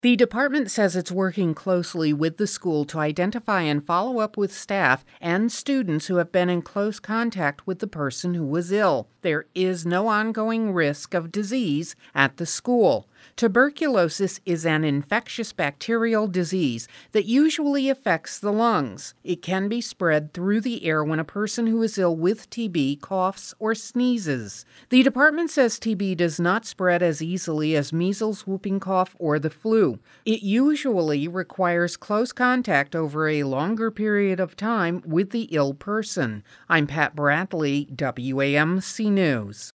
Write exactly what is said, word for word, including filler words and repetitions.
The department says it's working closely with the school to identify and follow up with staff and students who have been in close contact with the person who was ill. There is no ongoing risk of disease at the school. Tuberculosis is an infectious bacterial disease that usually affects the lungs. It can be spread through the air when a person who is ill with T B coughs or sneezes. The department says T B does not spread as easily as measles, whooping cough, or the flu. It usually requires close contact over a longer period of time with the ill person. I'm Pat Bradley, W A M C News.